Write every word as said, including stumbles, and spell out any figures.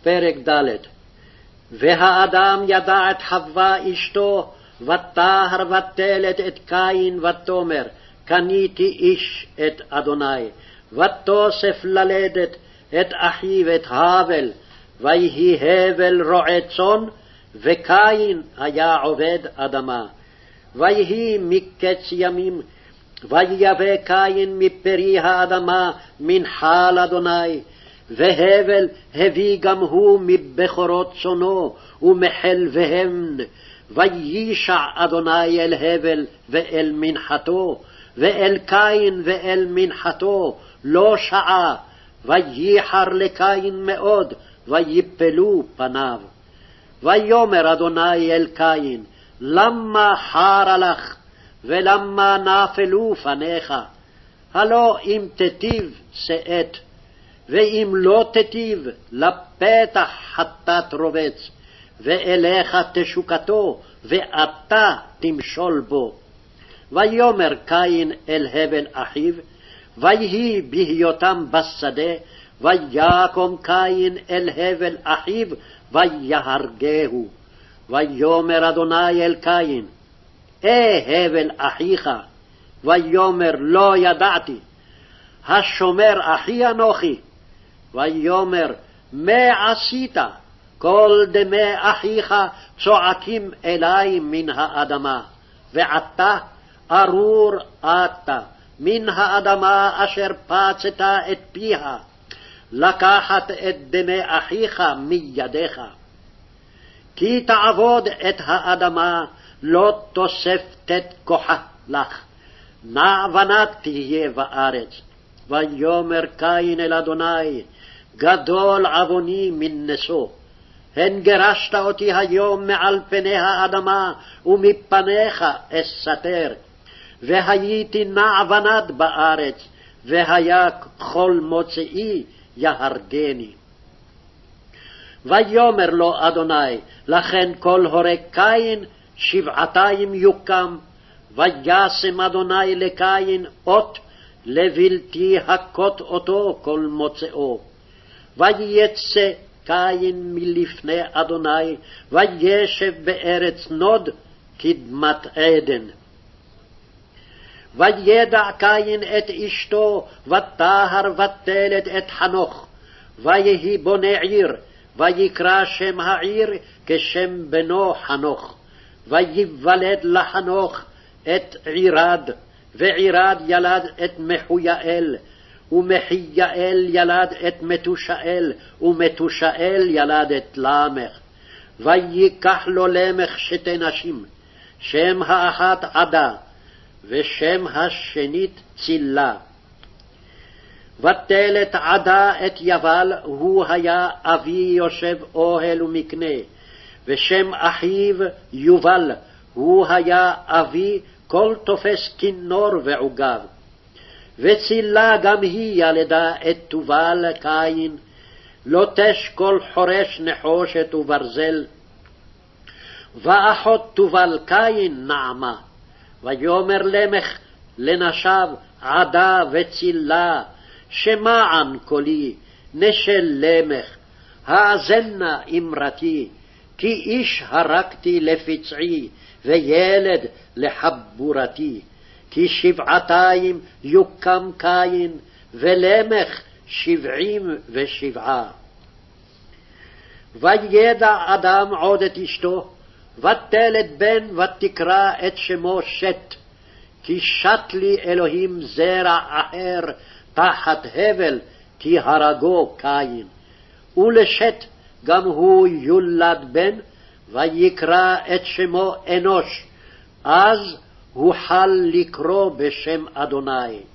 פרק ד'. והאדם ידע את חווה אשתו, ותהר ותלת את קין ותאמר, קניתי איש את אדוני. ותוסף ללדת את אחיו את הבל, ויהי הבל רועה צאן, וקין היה עובד אדמה. ויהי מקץ ימים, ויבא קין מפרי האדמה מנחה לאדוני, והבל הביא גם הוא מבכורות צאנו ומחלביהם. וישע אדוני אל הבל ואל מנחתו, ואל קין ואל מנחתו לא שעה. וייחר לקין מאוד, ויפלו פניו. ויאמר אדוני אל קין, למה חרה לך, ולמה נפלו פניך? הלא אם תטיב שאת, ואם לא תטיב לפתח חטאת רובץ, ואליך תשוקתו, ואתה תמשול בו. ויאמר קין אל הבל אחיו, ויהי בהיותם בשדה, ויקום קין אל הבל אחיו, ויהרגהו. ויאמר אדוני אל קין, אה הבל אחיך? ויאמר לא ידעתי, השומר אחי אנוכי. ויאמר מה עשית? כל דמי אחיך צועקים אלי מן האדמה, ועתה ארור אתה מן האדמה אשר פצת את פיה, לקחת את דמי אחיך מידיך. כי תעבוד את האדמה, לא תוספת כוחה לך, נעבנת תהיה בארץ. ויאמר קין אל אדוני, גדול עווני מן נשוא, הן גירשת אותי היום מעל פני האדמה, ומפניך אסתר, והייתי נעבנת בארץ, והיה כל מוצאי יהרגני. ויאמר לו אדוני, לכן כל הורג קין שבעתיים יוקם. וישם אדוני לקין אות, לבלתי הכות אותו כל מוצאו. ויצא קין מלפני אדוני, וישב בארץ נוד קדמת עדן. וידע קין את אשתו, ותהר ותלת את חנוך, ויהי בונה עיר, ויקרא שם העיר כשם בנו חנוך. ויוולד לחנוך את עירד, ועירד ילד את מחויאל, ומחייאל ילד את מתושאל, ומתושאל ילד את למך. ויקח לו למך שתי נשים, שם האחת עדה, ושם השנית צילה. ותלת עדה את יבל, הוא היה אבי יושב אוהל ומקנה, ושם אחיו יובל, הוא היה אבי כל תופס כינור ועוגב. וצילה גם היא ילדה את תובל קין, לוטש כל חורש נחושת וברזל. ואחות תובל קין נעמה. ויאמר למך לנשיו עדה וצילה, שמען קולי, נשל למך, האזנה אמרתי, כי איש הרגתי לפצעי, וילד לחבורתי. כי שבעתיים יוקם קין, ולמך שבעים ושבעה. וידע אדם עוד את אשתו, ותלת בן, ותקרא את שמו שת. כי שת לי אלוהים זרע אחר תחת הבל, כי הרגו קין. ולשת גם הוא יולד בן, ויקרא את שמו אנוש, אז הוחל לקרוא בשם אדוני.